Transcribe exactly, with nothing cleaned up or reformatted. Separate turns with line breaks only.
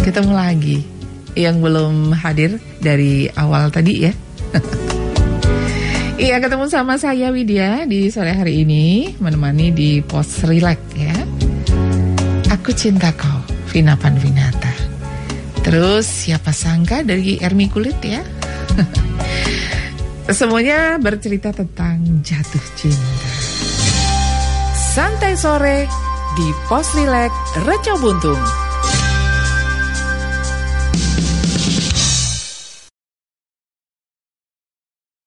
ketemu lagi. Yang belum hadir dari awal tadi ya. Iya, ketemu sama saya Widya di sore hari ini, menemani di Pos Relax ya. Aku Cinta Kau, Vina Panduwinata. Terus siapa sangka dari Ermi Kulit ya. Semuanya bercerita tentang jatuh cinta. Santai sore di Pos Relax Reco Buntung.